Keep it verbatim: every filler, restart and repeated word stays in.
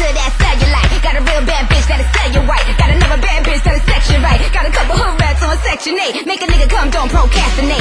to that cellulite. Got a real bad bitch that'll sell you right. Got another bad bitch that'll sex you right. Got a couple hood rats on section eight. Make a nigga come, don't procrastinate.